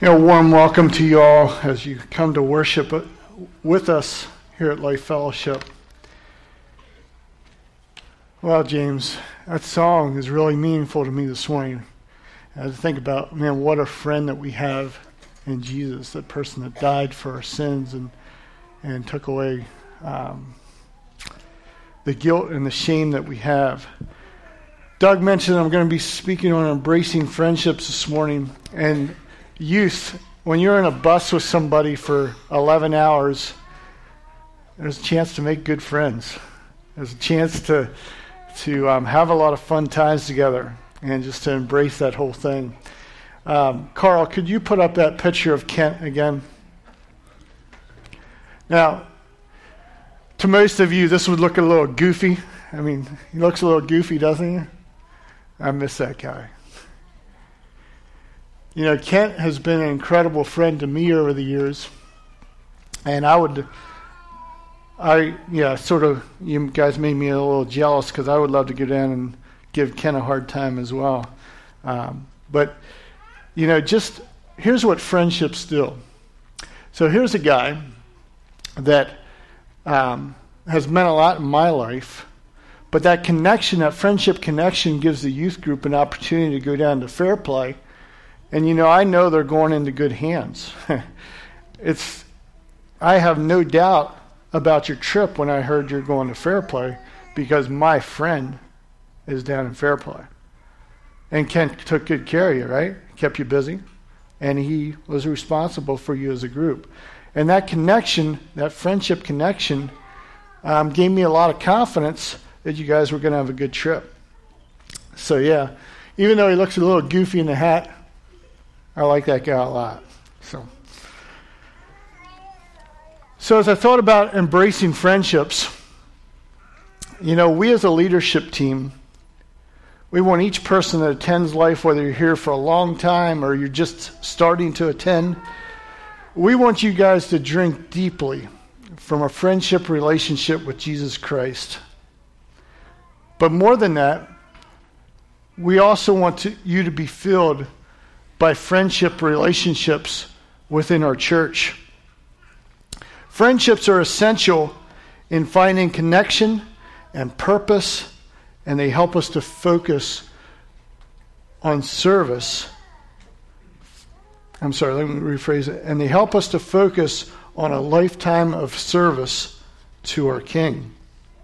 Warm welcome to you all as you come to worship with us here at Life Fellowship. Well, James, that song is really meaningful to me this morning. As I think about, what a friend that we have in Jesus, that person that died for our sins and took away the guilt and the shame that we have. Doug mentioned I'm going to be speaking on embracing friendships this morning, and youth, when you're in a bus with somebody for 11 hours, there's a chance to make good friends. There's a chance to have a lot of fun times together and just to embrace that whole thing. Carl, could you put up that picture of Kent again? Now, to most of you, this would look a little goofy. He looks a little goofy, doesn't he? I miss that guy. Kent has been an incredible friend to me over the years. And you guys made me a little jealous because I would love to go down and give Kent a hard time as well. But here's what friendships do. So here's a guy that has meant a lot in my life, but that connection, that friendship connection, gives the youth group an opportunity to go down to Fairplay. And I know they're going into good hands. I have no doubt about your trip when I heard you're going to Fairplay, because my friend is down in Fairplay. And Kent took good care of you, right? Kept you busy. And he was responsible for you as a group. And that connection, that friendship connection, gave me a lot of confidence that you guys were going to have a good trip. So yeah, even though he looks a little goofy in the hat, I like that guy a lot. So as I thought about embracing friendships, we as a leadership team, we want each person that attends Life, whether you're here for a long time or you're just starting to attend, we want you guys to drink deeply from a friendship relationship with Jesus Christ. But more than that, we also want you to be filled by friendship relationships within our church. Friendships are essential in finding connection and purpose, and they help us to focus on service. Let me rephrase it. And they help us to focus on a lifetime of service to our King.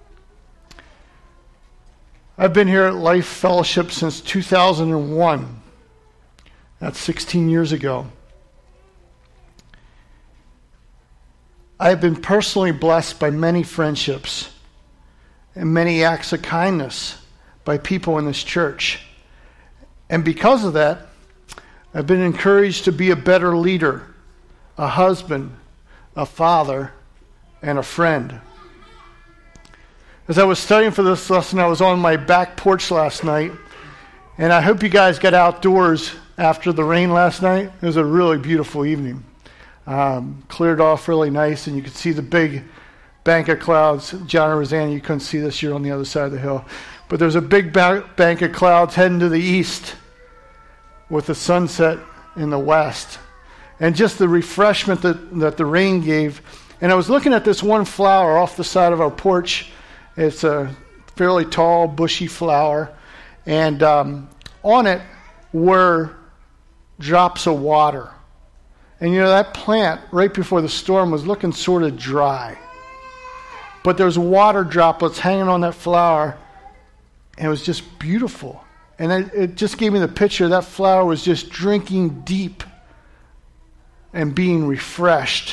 I've been here at Life Fellowship since 2001. That's 16 years ago. I have been personally blessed by many friendships and many acts of kindness by people in this church. And because of that, I've been encouraged to be a better leader, a husband, a father, and a friend. As I was studying for this lesson, I was on my back porch last night, and I hope you guys got outdoors after the rain last night. It was a really beautiful evening. Cleared off really nice, and you could see the big bank of clouds. John and Rosanna, you couldn't see this, you're on the other side of the hill. But there's a big bank of clouds heading to the east with the sunset in the west. And just the refreshment that the rain gave. And I was looking at this one flower off the side of our porch. It's a fairly tall, bushy flower. And on it were drops of water. And that plant right before the storm was looking sort of dry. But there's water droplets hanging on that flower, and it was just beautiful. And it just gave me the picture that flower was just drinking deep and being refreshed.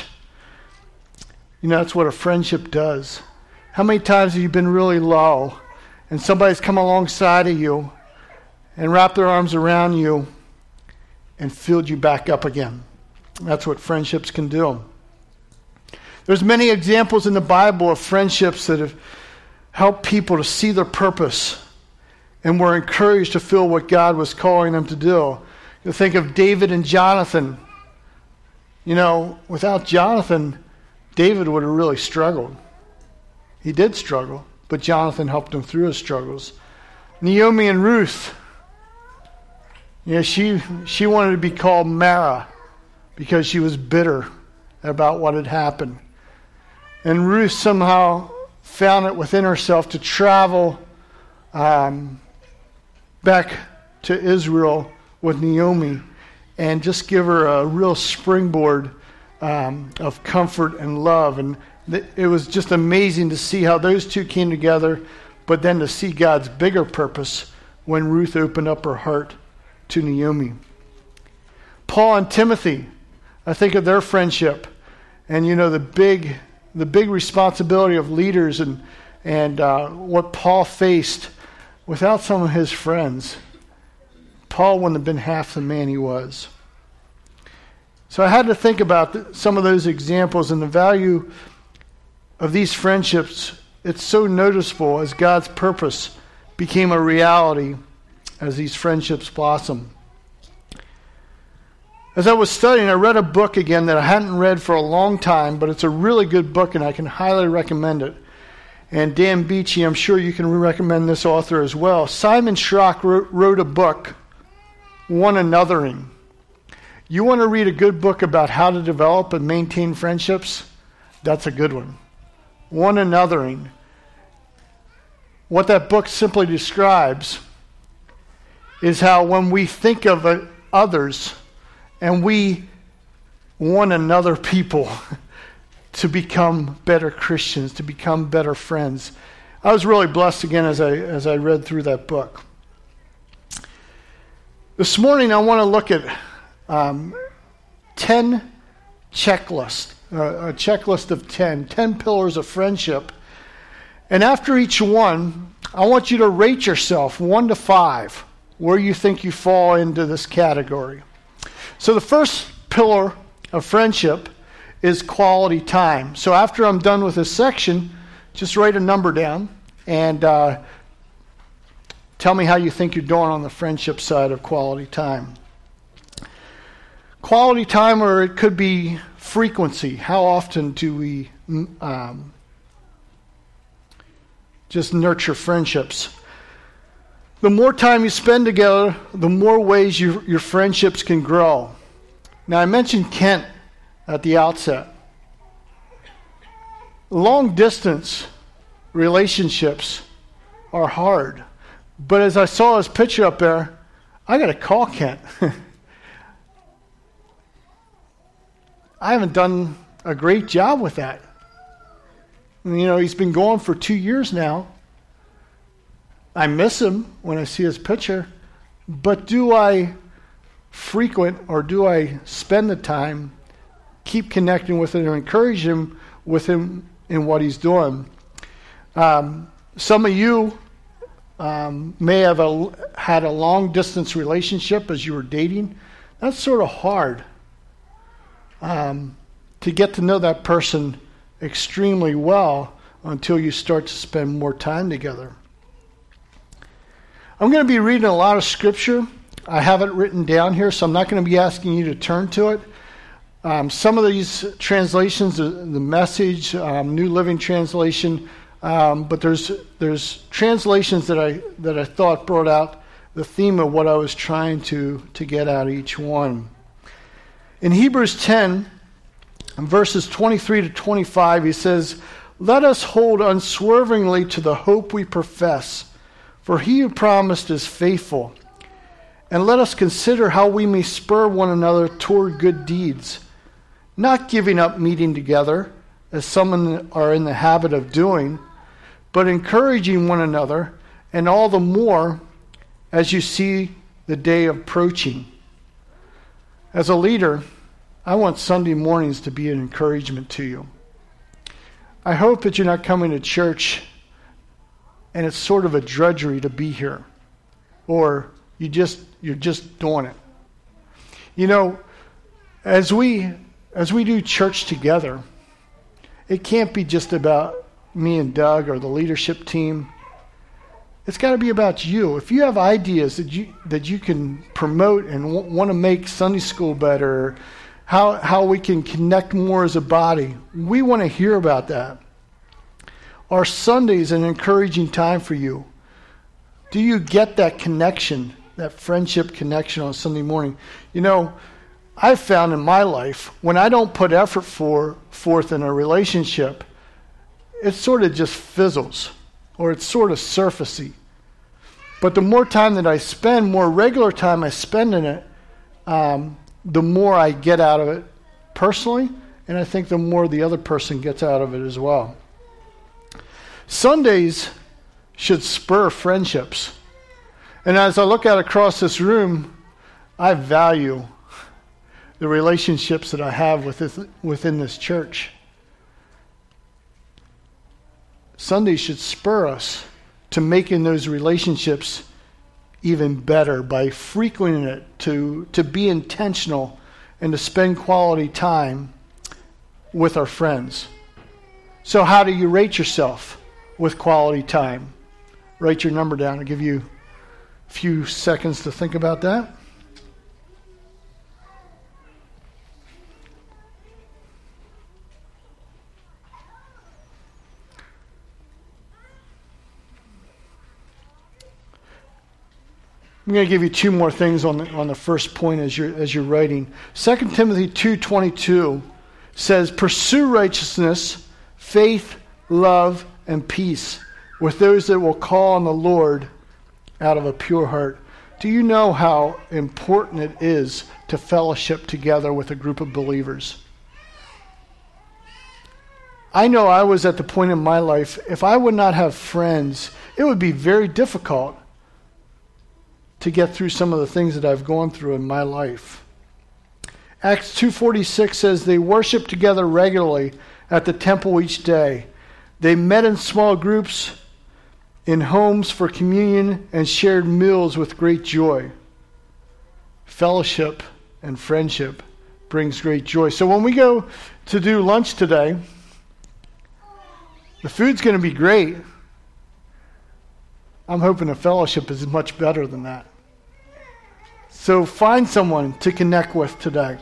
That's what a friendship does. How many times have you been really low and somebody's come alongside of you and wrapped their arms around you and filled you back up again? That's what friendships can do. There's many examples in the Bible of friendships that have helped people to see their purpose and were encouraged to feel what God was calling them to do. You think of David and Jonathan. Without Jonathan, David would have really struggled. He did struggle, but Jonathan helped him through his struggles. Naomi and Ruth. She wanted to be called Mara, because she was bitter about what had happened. And Ruth somehow found it within herself to travel back to Israel with Naomi and just give her a real springboard of comfort and love. And it was just amazing to see how those two came together, but then to see God's bigger purpose when Ruth opened up her heart to Naomi. Paul and Timothy, I think of their friendship, and the big responsibility of leaders and what Paul faced. Without some of his friends, Paul wouldn't have been half the man he was. So I had to think about some of those examples and the value of these friendships. It's so noticeable as God's purpose became a reality as these friendships blossom. As I was studying, I read a book again that I hadn't read for a long time, but it's a really good book and I can highly recommend it. And Dan Beachy, I'm sure you can recommend this author as well. Simon Schrock wrote a book, One Anothering. You want to read a good book about how to develop and maintain friendships? That's a good one. One Anothering. What that book simply describes is how when we think of others and we want another people to become better Christians, to become better friends. I was really blessed again as I read through that book. This morning I want to look at 10 checklists, a checklist of 10 pillars of friendship. And after each one, I want you to rate yourself 1 to 5, where you think you fall into this category. So the first pillar of friendship is quality time. So after I'm done with this section, just write a number down and tell me how you think you're doing on the friendship side of quality time. Quality time, or it could be frequency. How often do we just nurture friendships? The more time you spend together, the more ways your friendships can grow. Now, I mentioned Kent at the outset. Long distance relationships are hard. But as I saw his picture up there, I got to call Kent. I haven't done a great job with that. He's been gone for 2 years now. I miss him when I see his picture. But do I frequent, or do I spend the time, keep connecting with him, and encourage him with him in what he's doing? Some of you may have had a long distance relationship as you were dating. That's sort of hard to get to know that person extremely well until you start to spend more time together. I'm going to be reading a lot of scripture. I have it written down here, so I'm not going to be asking you to turn to it. Some of these translations, the Message, New Living Translation, but there's translations that I thought brought out the theme of what I was trying to get out of each one. In Hebrews 10, verses 23 to 25, he says, "Let us hold unswervingly to the hope we profess, for he who promised is faithful. And let us consider how we may spur one another toward good deeds, not giving up meeting together, as some are in the habit of doing, but encouraging one another, and all the more as you see the day approaching." As a leader, I want Sunday mornings to be an encouragement to you. I hope that you're not coming to church and it's sort of a drudgery to be here, or you're just doing it. As we do church together, it can't be just about me and Doug or the leadership team. It's got to be about you. If you have ideas that you can promote and want to make Sunday school better, how we can connect more as a body, we want to hear about that. Are Sundays an encouraging time for you? Do you get that connection, that friendship connection on Sunday morning? I've found in my life, when I don't put effort forth in a relationship, it sort of just fizzles, or it's sort of surfacey. But the more time that I spend, more regular time I spend in it, the more I get out of it personally, and I think the more the other person gets out of it as well. Sundays should spur friendships. And as I look out across this room, I value the relationships that I have within this church. Sundays should spur us to making those relationships even better by frequenting it, to be intentional and to spend quality time with our friends. So how do you rate yourself with quality time? Write your number down. I'll give you a few seconds to think about that. I'm going to give you two more things on the first point as you're writing. 2 Timothy 2:22 says, "Pursue righteousness, faith, love, and peace with those that will call on the Lord out of a pure heart." Do you know how important it is to fellowship together with a group of believers? I know I was at the point in my life, if I would not have friends, it would be very difficult to get through some of the things that I've gone through in my life. Acts 2:46 says, "They worshiped together regularly at the temple each day. They met in small groups in homes for communion and shared meals with great joy." Fellowship and friendship brings great joy. So when we go to do lunch today, the food's going to be great. I'm hoping the fellowship is much better than that. So find someone to connect with today.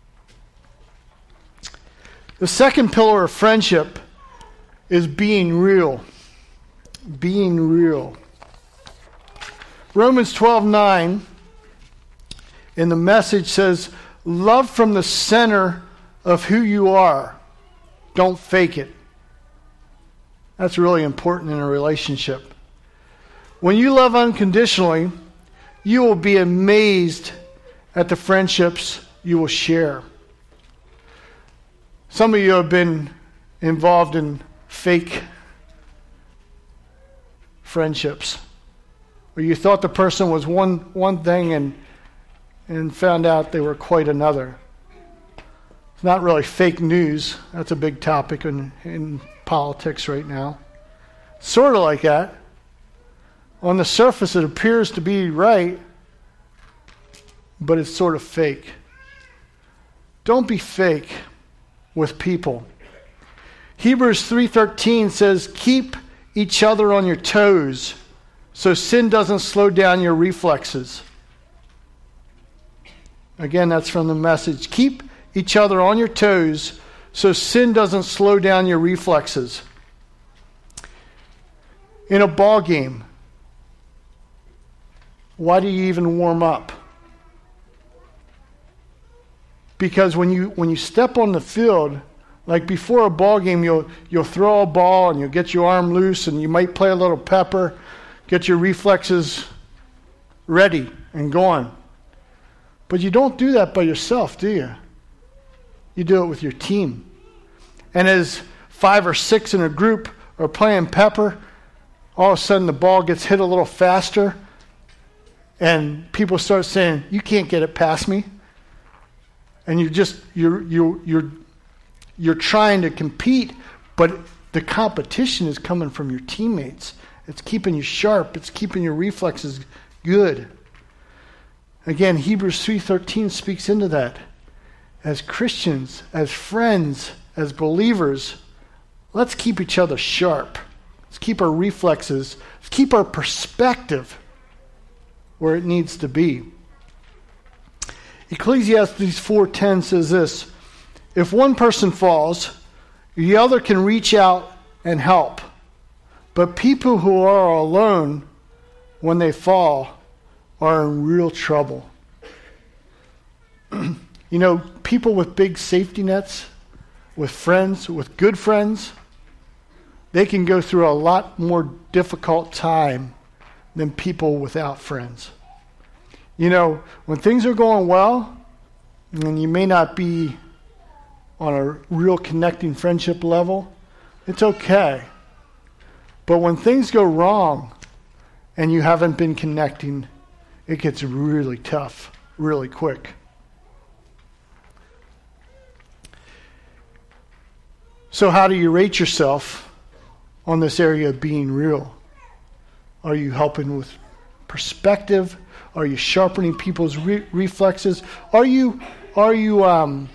The second pillar of friendship is being real. Being real. Romans 12:9 in the Message says, "Love from the center of who you are. Don't fake it." That's really important in a relationship. When you love unconditionally, you will be amazed at the friendships you will share. Some of you have been involved in fake friendships, where you thought the person was one thing and found out they were quite another. It's not really fake news. That's a big topic in politics right now. Sort of like that. On the surface, it appears to be right, but it's sort of fake. Don't be fake with people. Hebrews 3:13 says, "Keep each other on your toes so sin doesn't slow down your reflexes." Again, that's from the Message. Keep each other on your toes so sin doesn't slow down your reflexes. In a ball game, why do you even warm up? Because when you step on the field, like before a ball game, you'll throw a ball and you'll get your arm loose and you might play a little pepper, get your reflexes ready and going. But you don't do that by yourself, do you? You do it with your team. And as 5 or 6 in a group are playing pepper, all of a sudden the ball gets hit a little faster and people start saying, "You can't get it past me." And you're trying to compete, but the competition is coming from your teammates. It's keeping you sharp. It's keeping your reflexes good. Again, Hebrews 3:13 speaks into that. As Christians, as friends, as believers, let's keep each other sharp. Let's keep our reflexes. Let's keep our perspective where it needs to be. Ecclesiastes 4:10 says this, "If one person falls, the other can reach out and help. But people who are alone when they fall are in real trouble." You know, people with big safety nets, with friends, with good friends, they can go through a lot more difficult time than people without friends. You know, when things are going well, and you may not be on a real connecting friendship level, it's okay. But when things go wrong and you haven't been connecting, it gets really tough, really quick. So how do you rate yourself on this area of being real? Are you helping with perspective? Are you sharpening people's reflexes? Are you loving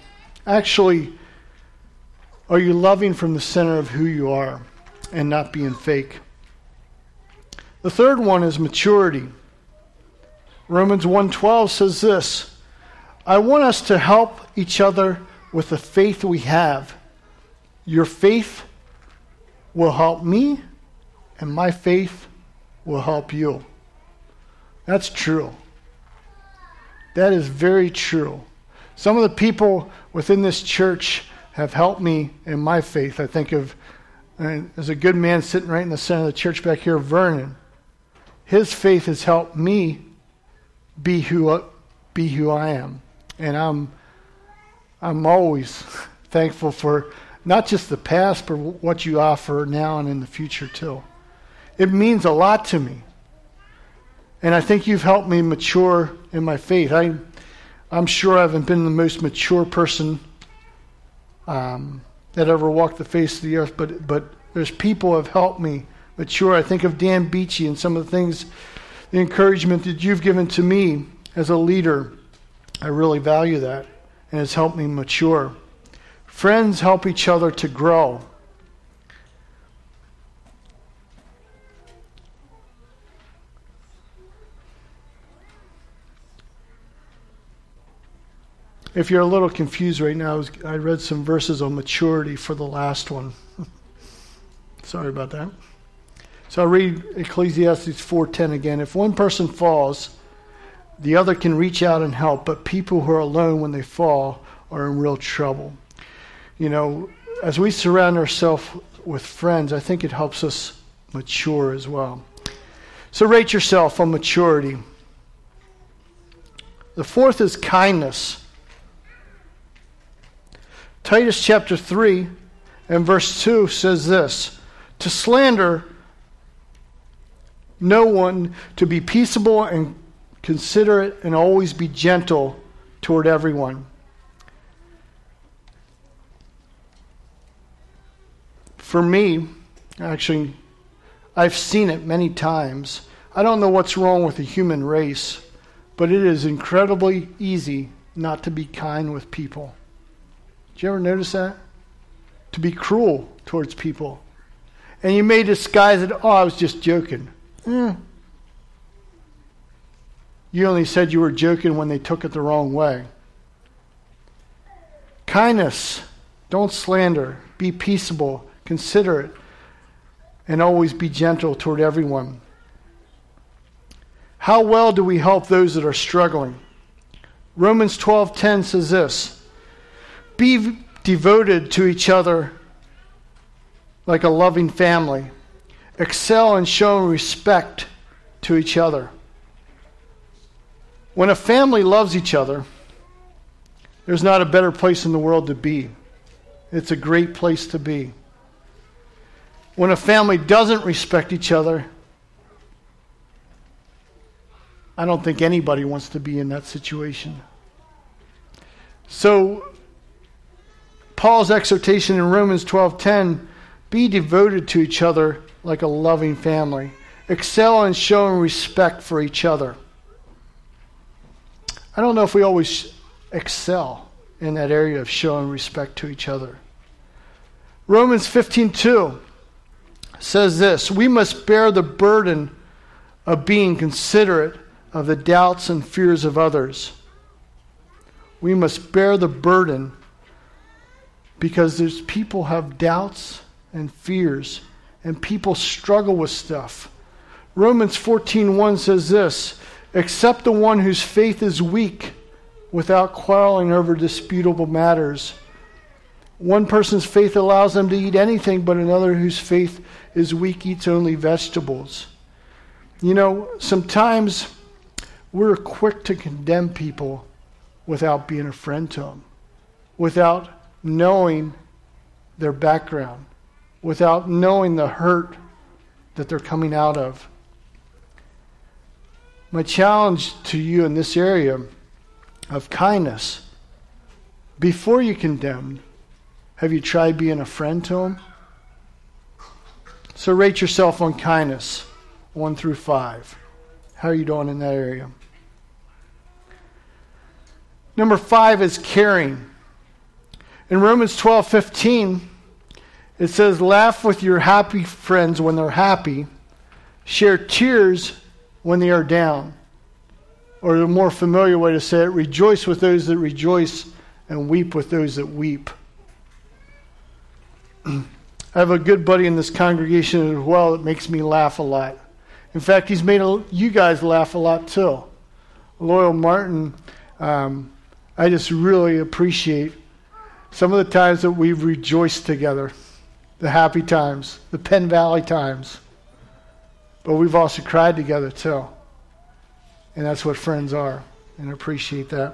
from the center of who you are and not being fake? The third one is maturity. Romans 1:12 says this, I want us to help each other with the faith we have. Your faith will help me, and my faith will help you. That's true. That is very true. Some of the people within this church have helped me in my faith. I think of, there's a good man sitting right in the center of the church back here, Vernon. His faith has helped me be who I am. And I'm always thankful for not just the past, but what you offer now and in the future too. It means a lot to me. And I think you've helped me mature in my faith. I'm sure I haven't been the most mature person that ever walked the face of the earth, but there's people who have helped me mature. I think of Dan Beachy and some of the things, the encouragement that you've given to me as a leader. I really value that, and it's helped me mature. Friends help each other to grow. If you're a little confused right now, I read some verses on maturity for the last one. Sorry about that. So I'll read Ecclesiastes 4:10 again. If one person falls, the other can reach out and help, but people who are alone when they fall are in real trouble. You know, as we surround ourselves with friends, I think it helps us mature as well. So rate yourself on maturity. The fourth is kindness. Titus chapter 3 and verse 2 says this, to slander no one, to be peaceable and considerate and always be gentle toward everyone. For me, actually, I've seen it many times. I don't know what's wrong with the human race, but it is incredibly easy not to be kind with people. Did you ever notice that? To be cruel towards people. And you may disguise it, I was just joking. You only said you were joking when they took it the wrong way. Kindness, don't slander, be peaceable, considerate, and always be gentle toward everyone. How well do we help those that are struggling? Romans 12:10 says this, be devoted to each other like a loving family. Excel in showing respect to each other. When a family loves each other, there's not a better place in the world to be. It's a great place to be. When a family doesn't respect each other, I don't think anybody wants to be in that situation. So, Paul's exhortation in Romans 12:10, be devoted to each other like a loving family. Excel in showing respect for each other. I don't know if we always excel in that area of showing respect to each other. Romans 15:2 says this, we must bear the burden of being considerate of the doubts and fears of others. We must bear the burden because there's people have doubts and fears and people struggle with stuff. Romans 14:1 says this, except the one whose faith is weak without quarreling over disputable matters. One person's faith allows them to eat anything, but another whose faith is weak eats only vegetables. You know, sometimes we're quick to condemn people without being a friend to them, without knowing their background, without knowing the hurt that they're coming out of. My challenge to you in this area of kindness, before you condemn, have you tried being a friend to them? So rate yourself on kindness, 1 through 5. How are you doing in that area? Number 5 is caring. In Romans 12:15, it says, laugh with your happy friends when they're happy. Share tears when they are down. Or the more familiar way to say it, rejoice with those that rejoice and weep with those that weep. I have a good buddy in this congregation as well that makes me laugh a lot. In fact, he's made you guys laugh a lot too. Loyal Martin, I just really appreciate some of the times that we've rejoiced together. The happy times, the Penn Valley times. But we've also cried together too. And that's what friends are. And I appreciate that.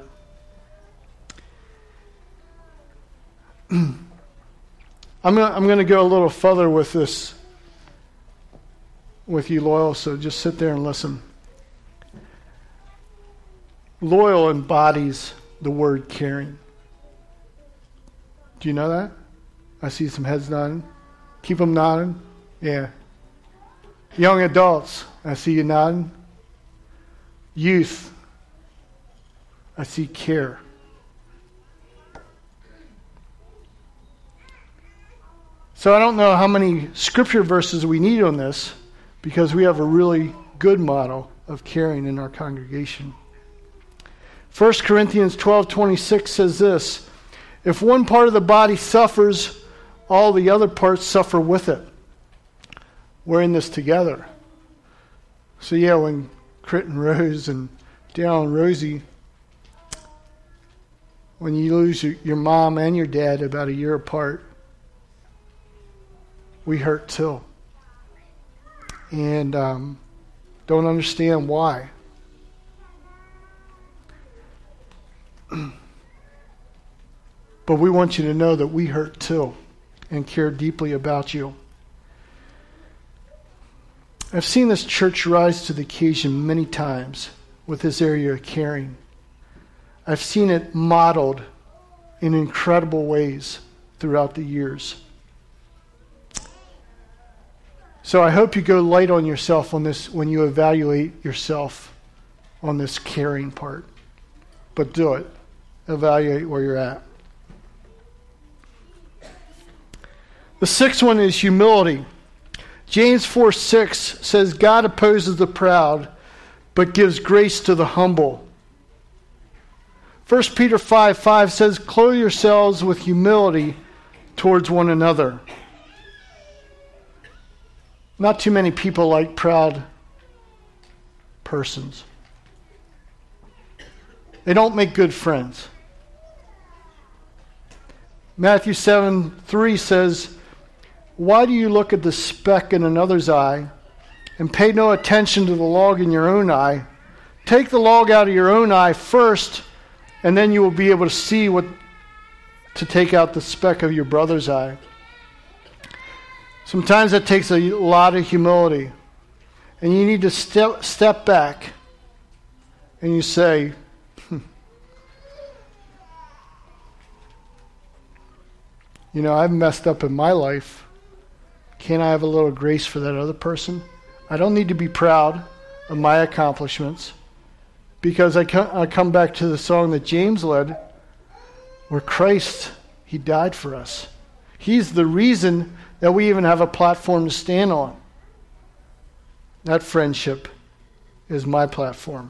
I'm going to go a little further with this, with you, Loyal, so just sit there and listen. Loyal embodies the word caring. Do you know that? I see some heads nodding. Keep them nodding. Yeah. Young adults, I see you nodding. Youth, I see care. So I don't know how many scripture verses we need on this, because we have a really good model of caring in our congregation. 1 Corinthians 12:26 says this, if one part of the body suffers, all the other parts suffer with it. We're in this together. So yeah, when Crit and Rose and Dale and Rosie, when you lose your mom and your dad about a year apart, we hurt too. And don't understand why. But we want you to know that we hurt too and care deeply about you. I've seen this church rise to the occasion many times with this area of caring. I've seen it modeled in incredible ways throughout the years. So I hope you go light on yourself on this when you evaluate yourself on this caring part. But do it. Evaluate where you're at. The sixth one is humility. James 4:6 says, God opposes the proud, but gives grace to the humble. 1 Peter 5:5 says, clothe yourselves with humility towards one another. Not too many people like proud persons. They don't make good friends. Matthew 7:3 says, why do you look at the speck in another's eye and pay no attention to the log in your own eye? Take the log out of your own eye first, and then you will be able to see what to take out the speck of your brother's eye. Sometimes that takes a lot of humility. And you need to step back and you say, you know, I've messed up in my life. Can't I have a little grace for that other person? I don't need to be proud of my accomplishments, because I come back to the song that James led, where Christ, He died for us. He's the reason that we even have a platform to stand on. That friendship is my platform.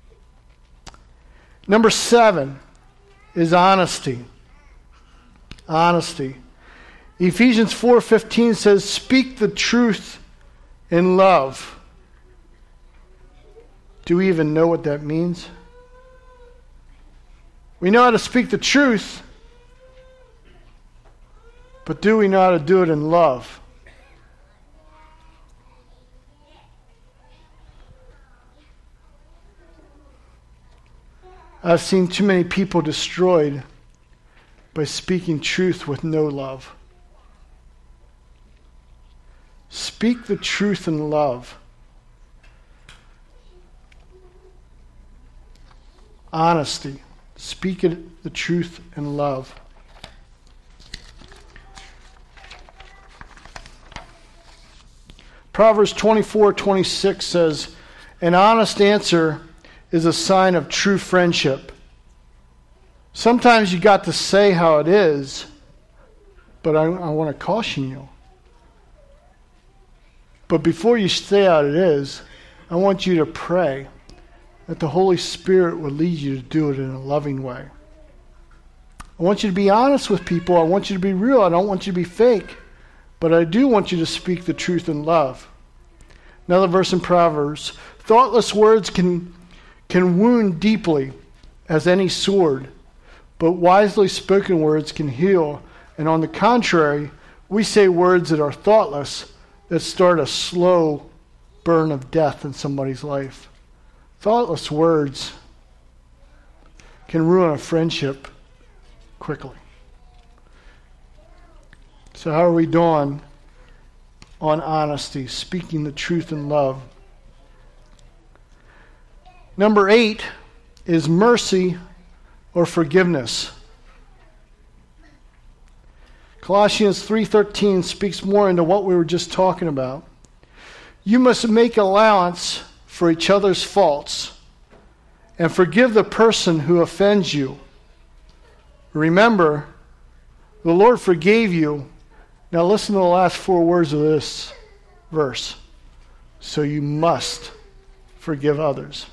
Number 7 is honesty. Honesty. Ephesians 4:15 says, speak the truth in love. Do we even know what that means? We know how to speak the truth, but do we know how to do it in love? I've seen too many people destroyed by speaking truth with no love. Speak the truth in love. Honesty. Speak it, the truth in love. Proverbs 24:26 says, an honest answer is a sign of true friendship. Sometimes you got to say how it is, but I want to caution you. But before you say how it is, I want you to pray that the Holy Spirit will lead you to do it in a loving way. I want you to be honest with people. I want you to be real. I don't want you to be fake. But I do want you to speak the truth in love. Another verse in Proverbs, thoughtless words can wound deeply as any sword, but wisely spoken words can heal. And on the contrary, we say words that are thoughtless that start a slow burn of death in somebody's life. Thoughtless words can ruin a friendship quickly. So how are we doing on honesty, speaking the truth in love? Number 8 is mercy or forgiveness. Colossians 3:13 speaks more into what we were just talking about. You must make allowance for each other's faults and forgive the person who offends you. Remember, the Lord forgave you. Now listen to the last 4 words of this verse. So you must forgive others.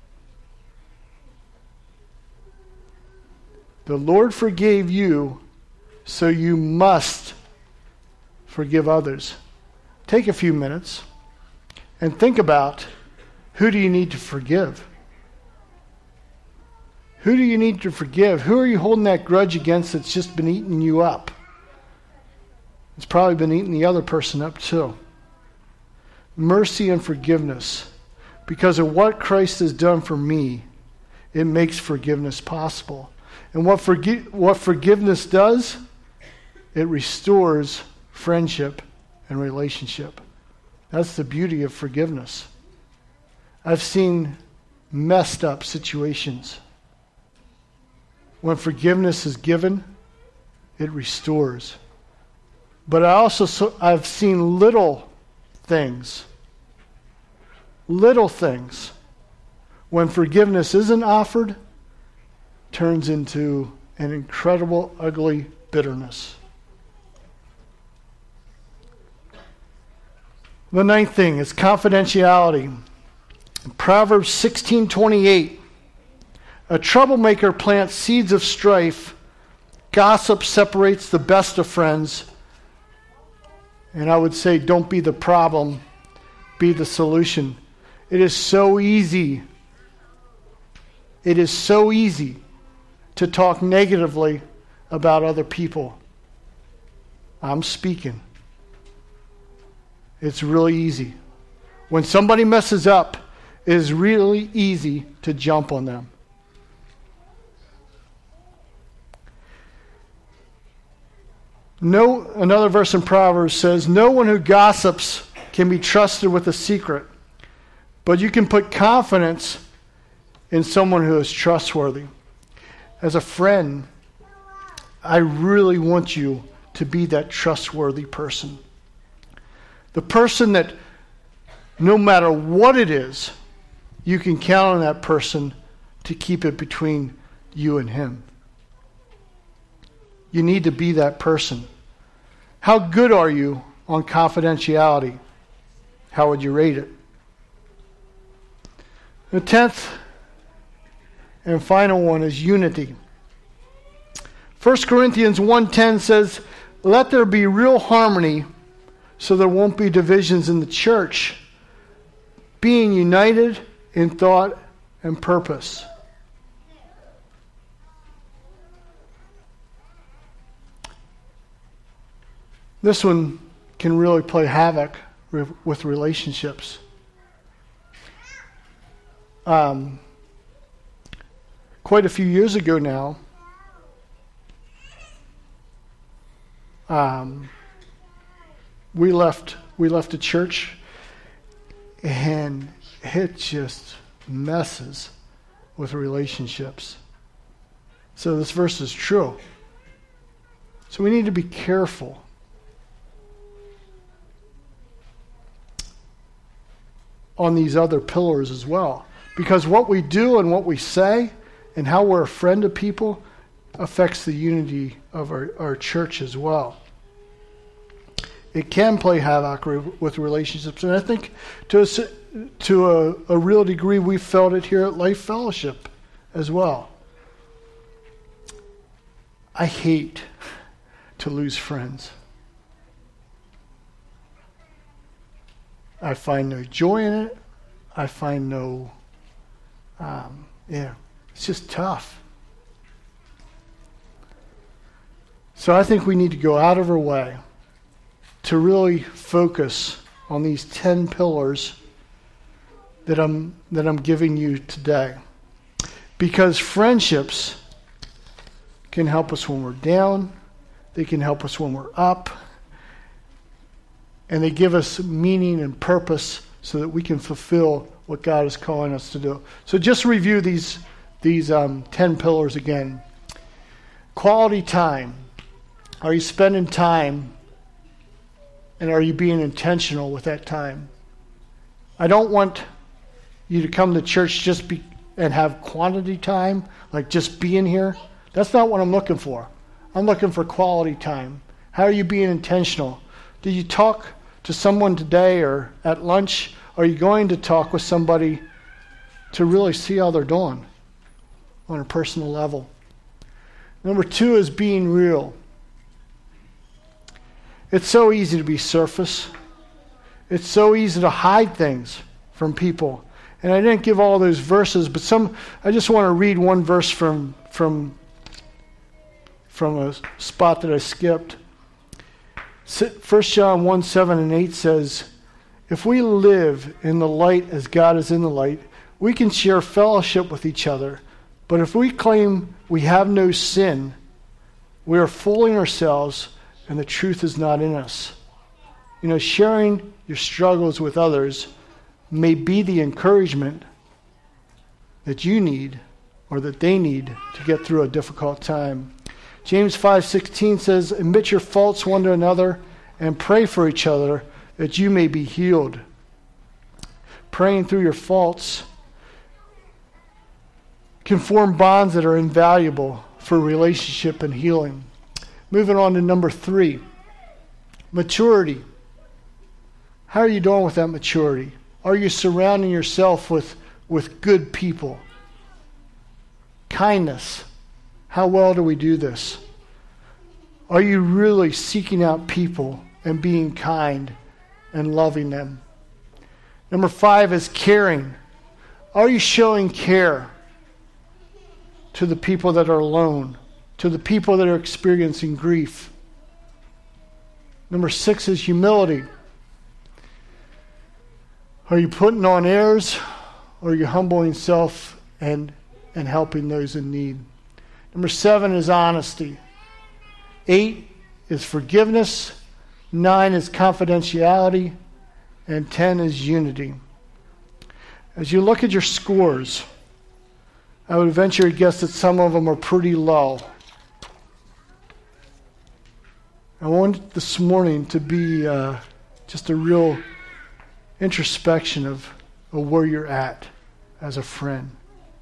The Lord forgave you, so you must forgive others. Take a few minutes and think about, who do you need to forgive? Who do you need to forgive? Who are you holding that grudge against that's just been eating you up? It's probably been eating the other person up too. Mercy and forgiveness. Because of what Christ has done for me, it makes forgiveness possible. And what forgiveness does, it restores friendship and relationship. That's the beauty of forgiveness. I've seen messed up situations. When forgiveness is given, it restores. But I've seen little things, when forgiveness isn't offered, turns into an incredible, ugly bitterness. The 9th thing is confidentiality. Proverbs 16:28. A troublemaker plants seeds of strife. Gossip separates the best of friends. And I would say, don't be the problem, be the solution. It is so easy. It is so easy to talk negatively about other people. I'm speaking. It's really easy. When somebody messes up, it is really easy to jump on them. Another verse in Proverbs says, no one who gossips can be trusted with a secret, but you can put confidence in someone who is trustworthy. As a friend, I really want you to be that trustworthy person. The person that, no matter what it is, you can count on that person to keep it between you and him. You need to be that person. How good are you on confidentiality? How would you rate it? The 10th and final one is unity. 1 Corinthians 1:10 says, let there be real harmony so there won't be divisions in the church, being united in thought and purpose. This one can really play havoc with relationships. Quite a few years ago now, we left a church, and it just messes with relationships. So this verse is true. So we need to be careful. On these other pillars as well. Because what we do and what we say and how we're a friend to people affects the unity of our church as well. It can play havoc with relationships. And I think to a real degree we felt it here at Life Fellowship as well. I hate to lose friends. I find no joy in it. I find no, it's just tough. So I think we need to go out of our way to really focus on these 10 pillars that I'm giving you today. Because friendships can help us when we're down. They can help us when we're up. And they give us meaning and purpose so that we can fulfill what God is calling us to do. So just review these 10 pillars again. Quality time. Are you spending time, and are you being intentional with that time? I don't want you to come to church and have quantity time, like just being here. That's not what I'm looking for. I'm looking for quality time. How are you being intentional? Did you talk to someone today or at lunch? Are you going to talk with somebody to really see how they're doing on a personal level? Number 2 is being real. It's so easy to be surface. It's so easy to hide things from people. And I didn't give all those verses, but I just want to read one verse from a spot that I skipped. 1 John 1, 7 and 8 says, if we live in the light as God is in the light, we can share fellowship with each other. But if we claim we have no sin, we are fooling ourselves and the truth is not in us. Sharing your struggles with others may be the encouragement that you need or that they need to get through a difficult time. James 5:16 says, admit your faults one to another and pray for each other that you may be healed. Praying through your faults can form bonds that are invaluable for relationship and healing. Moving on to number 3, maturity. How are you doing with that maturity? Are you surrounding yourself with good people? Kindness. How well do we do this? Are you really seeking out people and being kind and loving them? Number 5 is caring. Are you showing care to the people that are alone, to the people that are experiencing grief? Number 6 is humility. Are you putting on airs, or are you humbling self and helping those in need? Number 7 is honesty. 8 is forgiveness. 9 is confidentiality. And 10 is unity. As you look at your scores, I would venture to guess that some of them are pretty low. I want this morning to be just a real introspection of where you're at as a friend.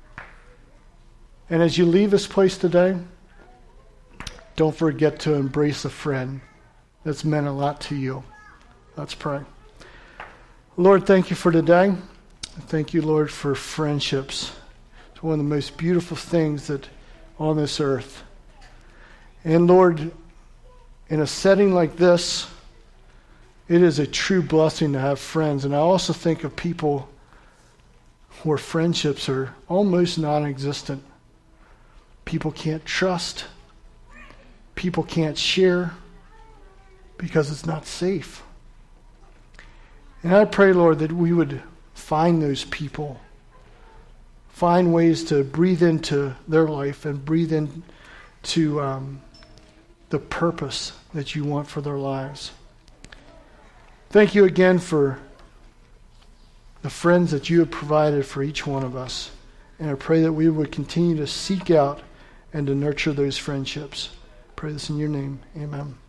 And as you leave this place today, don't forget to embrace a friend that's meant a lot to you. Let's pray. Lord, thank you for today. Thank you, Lord, for friendships. It's one of the most beautiful things that on this earth. And Lord, in a setting like this, it is a true blessing to have friends. And I also think of people where friendships are almost non-existent. People can't trust. People can't share. because it's not safe. And I pray, Lord, that we would find those people, find ways to breathe into their life and breathe into the purpose that you want for their lives. Thank you again for the friends that you have provided for each one of us. And I pray that we would continue to seek out and to nurture those friendships. I pray this in your name. Amen.